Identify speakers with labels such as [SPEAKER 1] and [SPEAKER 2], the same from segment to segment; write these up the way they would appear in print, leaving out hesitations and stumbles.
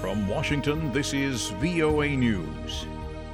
[SPEAKER 1] From Washington, this is VOA News.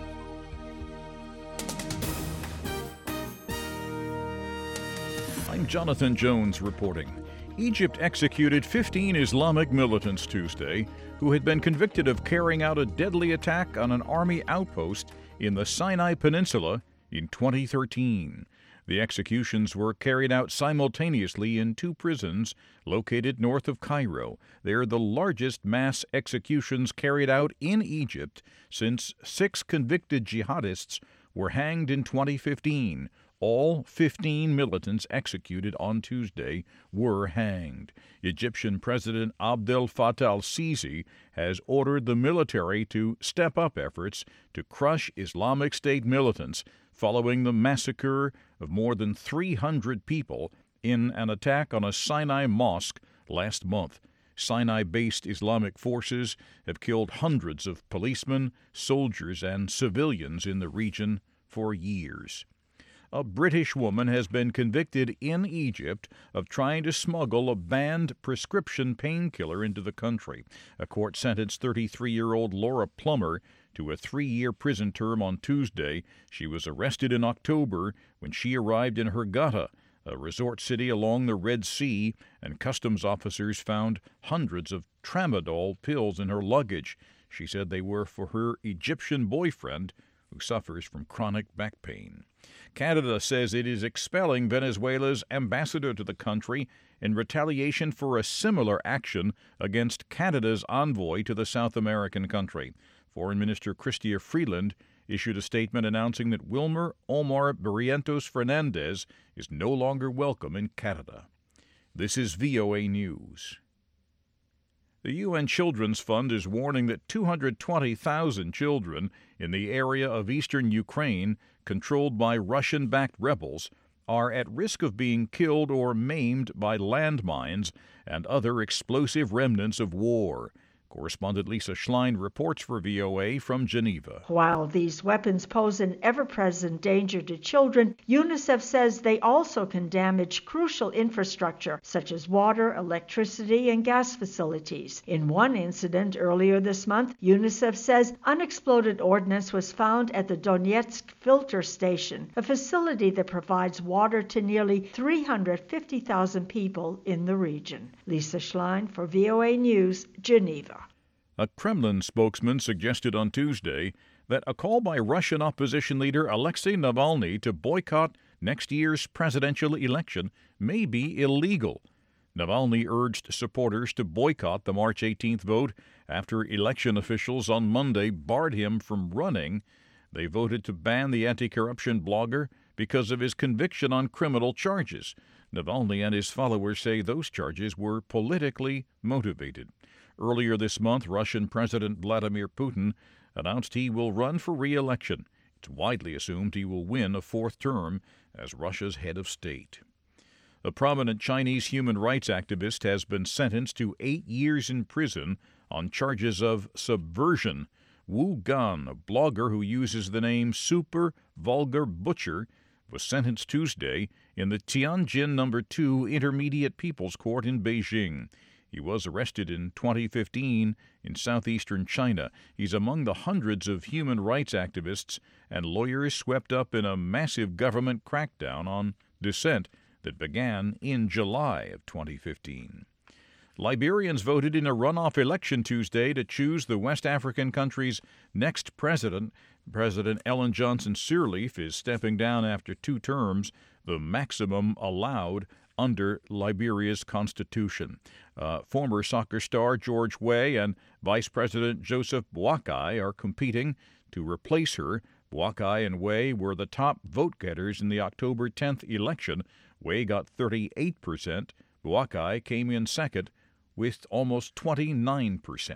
[SPEAKER 1] I'm Jonathan Jones reporting. Egypt executed 15 Islamic militants Tuesday who had been convicted of carrying out a deadly attack on an army outpost in the Sinai Peninsula in 2013. The executions were carried out simultaneously in two prisons located north of Cairo. They're the largest mass executions carried out in Egypt since 6 convicted jihadists were hanged in 2015. All 15 militants executed on Tuesday were hanged. Egyptian President Abdel Fattah al-Sisi has ordered the military to step up efforts to crush Islamic State militants following the massacre of more than 300 people in an attack on a Sinai mosque last month. Sinai-based Islamic forces have killed hundreds of policemen, soldiers, and civilians in the region for years. A British woman has been convicted in Egypt of trying to smuggle a banned prescription painkiller into the country. A court sentenced 33-year-old Laura Plummer to a 3-year prison term on Tuesday. She was arrested in October when she arrived in Hurghada, a resort city along the Red Sea, and customs officers found hundreds of tramadol pills in her luggage. She said they were for her Egyptian boyfriend, who suffers from chronic back pain. Canada says it is expelling Venezuela's ambassador to the country in retaliation for a similar action against Canada's envoy to the South American country. Foreign Minister Chrystia Freeland issued a statement announcing that Wilmer Omar Barrientos Fernandez is no longer welcome in Canada. This is VOA News. The UN Children's Fund is warning that 220,000 children in the area of eastern Ukraine, controlled by Russian-backed rebels, are at risk of being killed or maimed by landmines and other explosive remnants of war. Correspondent Lisa Schlein reports for VOA from Geneva.
[SPEAKER 2] While these weapons pose an ever-present danger to children, UNICEF says they also can damage crucial infrastructure such as water, electricity, and gas facilities. In one incident earlier this month, UNICEF says unexploded ordnance was found at the Donetsk filter station, a facility that provides water to nearly 350,000 people in the region. Lisa Schlein for VOA News, Geneva.
[SPEAKER 1] A Kremlin spokesman suggested on Tuesday that a call by Russian opposition leader Alexei Navalny to boycott next year's presidential election may be illegal. Navalny urged supporters to boycott the March 18th vote after election officials on Monday barred him from running. They voted to ban the anti-corruption blogger because of his conviction on criminal charges. Navalny and his followers say those charges were politically motivated. Earlier this month, Russian President Vladimir Putin announced he will run for re-election. It's widely assumed he will win a 4th term as Russia's head of state. A prominent Chinese human rights activist has been sentenced to 8 years in prison on charges of subversion. Wu Gan, a blogger who uses the name Super Vulgar Butcher, was sentenced Tuesday in the Tianjin No. 2 Intermediate People's Court in Beijing. He was arrested in 2015 in southeastern China. He's among the hundreds of human rights activists and lawyers swept up in a massive government crackdown on dissent that began in July of 2015. Liberians voted in a runoff election Tuesday to choose the West African country's next president. President Ellen Johnson Sirleaf is stepping down after 2 terms, the maximum allowed under Liberia's constitution. Former soccer star George Weah and Vice President Joseph Boakai are competing to replace her. Boakai and Weah were the top vote-getters in the October 10th election. Weah got 38%. Boakai came in second with almost 29%.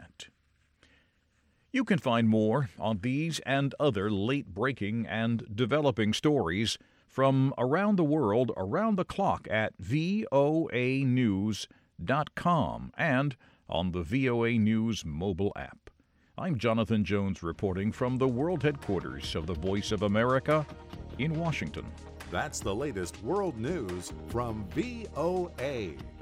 [SPEAKER 1] You can find more on these and other late-breaking and developing stories from around the world, around the clock at voanews.com and on the VOA News mobile app. I'm Jonathan Jones reporting from the world headquarters of the Voice of America in Washington.
[SPEAKER 3] That's the latest world news from VOA.